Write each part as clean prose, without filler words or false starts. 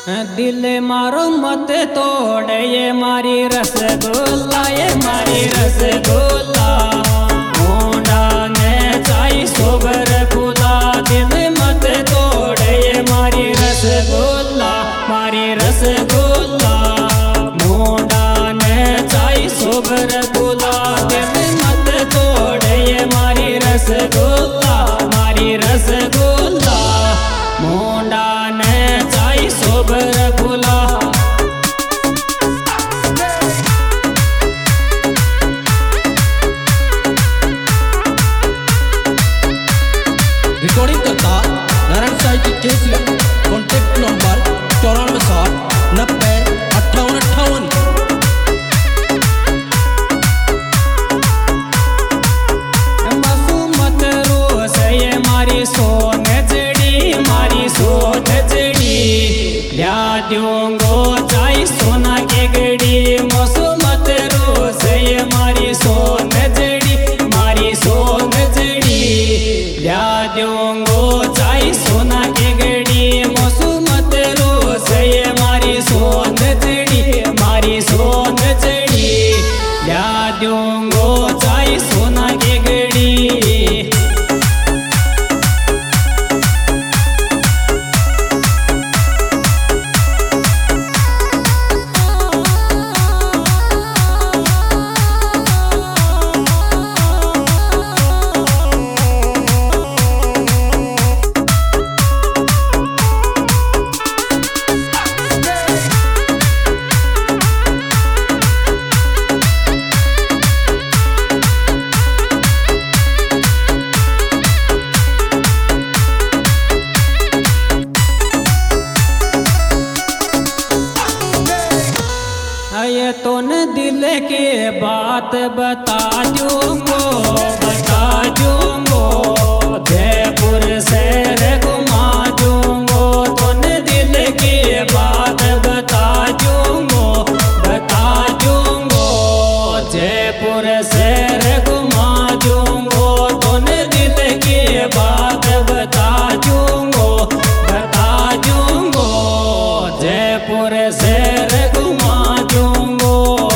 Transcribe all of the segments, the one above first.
दिल मारो मत तोड़ ये मारी रसगुल्ला, ये मारी रसगुल्ला। मुंडा ने चाई सोबर फूला, दिल मत तोड़ ये मारी रसगुल्ला, मारी रसगुल्ला। मुंडा ने चाई सोबर फूला, दिल मत तोड़ ये मारी रसगुल्ला, मारी रसगुल्ला। मुंडा ने चाई सोबर फूला। रिकॉर्डिंग करता नारायण साई की केसरी। Contact number 9460905858। मत रोस ये मारी सोन जड़ी, मारी सोन जड़ी। ल्या दूंगो चाई सोना के गड़ी, मत रोस ये मारी सोन जड़ी, मारी सोन जड़ी। ल्या दूंगो चाई सोना के गड़ी, मत रोस ये मारी सोन जड़ी, मारी सोन जड़ी। ल्या दूंगो चाई सोना के गड़ी। ये तो न दिल के बात बता दूंगो, बता दूंगो। जयपुर शहर घुमा दूंगो, तो न दिल की बात बता दूंगो, बता दूंगो। जयपुर शहर घुमा दूंगो, तो न दिल की बात बता दूंगो, बता दूंगो। जयपुर शहर घुमा दूंगो।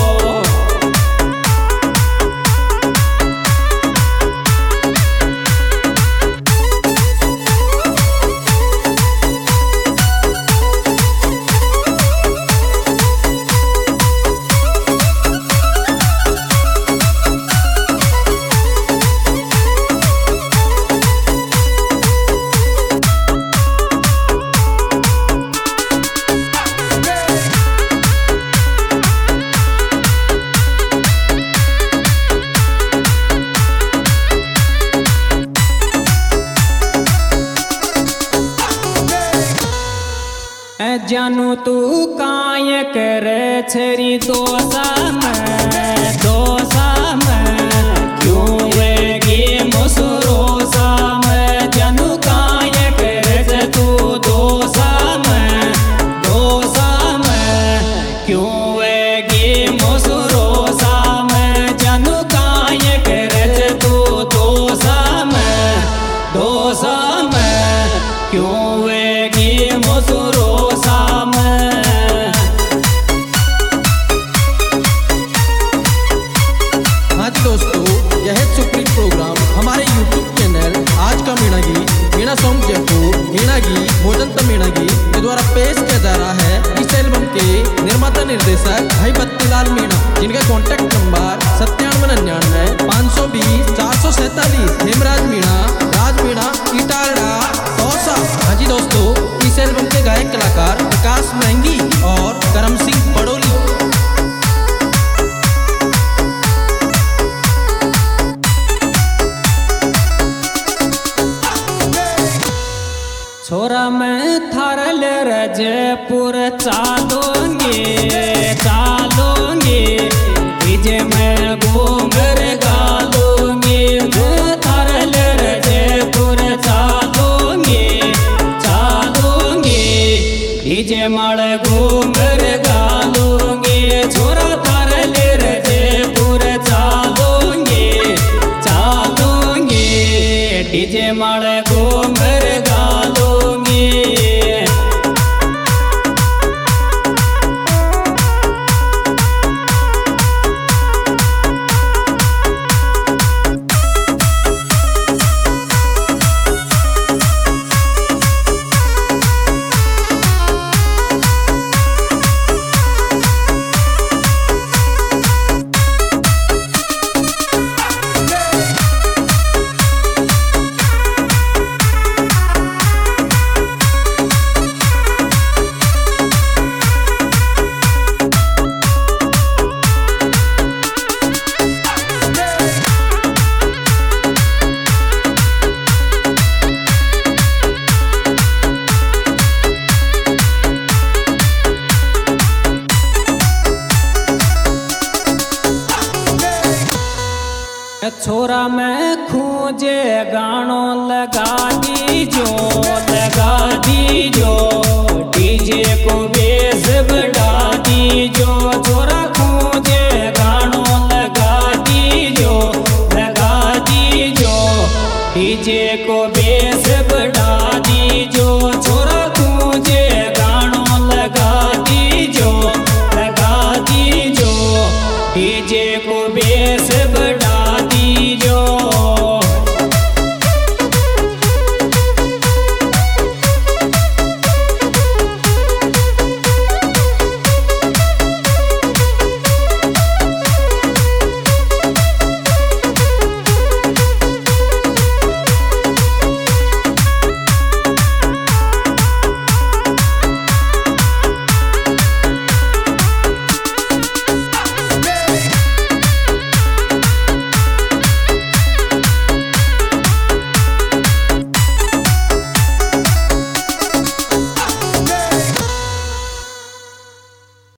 जानू तू काय करे छरी दोसा में क्यों वेगी मुसरोसा में। जानू काय करे तू दोसा में क्यों वेगी मुसरोसा में। जानू काय करे तू दोसा में क्यों वेगी मुसरोसा में। हाँ जी दोस्तों, यह सुप्रीम प्रोग्राम हमारे YouTube चैनल आज का मीणागी मीणा सॉन्ग जयपुर मीणागी भोजन मीणागी के द्वारा पेश किया जा रहा है। इस एल्बम के निर्माता निर्देशक भाई बत्तीलाल मीणा, जिनका कॉन्टैक्ट नंबर 9799-520-447। हेमराज मीणा, राज मीणा, इटारडा, दौसा। हाँ जी दोस्तों, इस एल्बम के गायक कलाकार प्रकाश महंगी और करम सिंह बड़ोली। छोरा मैं थारल रजपुर चालूंगी, डीजे में घूमर गालूंगी। मैं थारल रजपुर चालूंगी, डीजे मड़ घूमर गालूंगी। छोरा थारल रजपुर चालूंगी, डीजे मड़ घूमर गालूंगी। छोरा में खूंजे गानो लगा दीजो